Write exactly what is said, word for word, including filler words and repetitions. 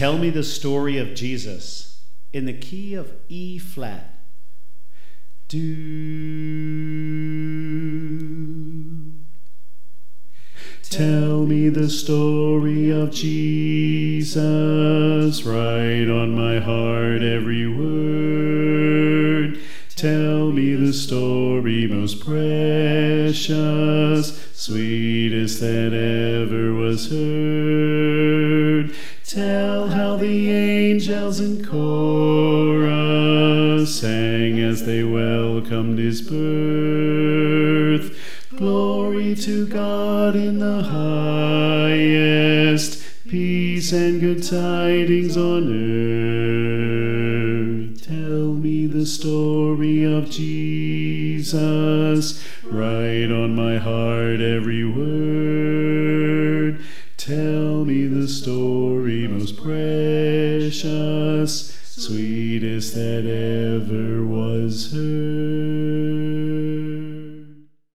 Tell me the story of Jesus in the key of E flat. Do. Tell me the story of Jesus, write on my heart every word. Tell me the story most precious, sweetest that ever was heard. Tell how the angels in chorus sang as they welcomed his birth. Glory to God in the highest, peace and good tidings on earth. Tell me the story of Jesus, write on my heart every word. Tell me the story most precious, sweetest that ever was heard.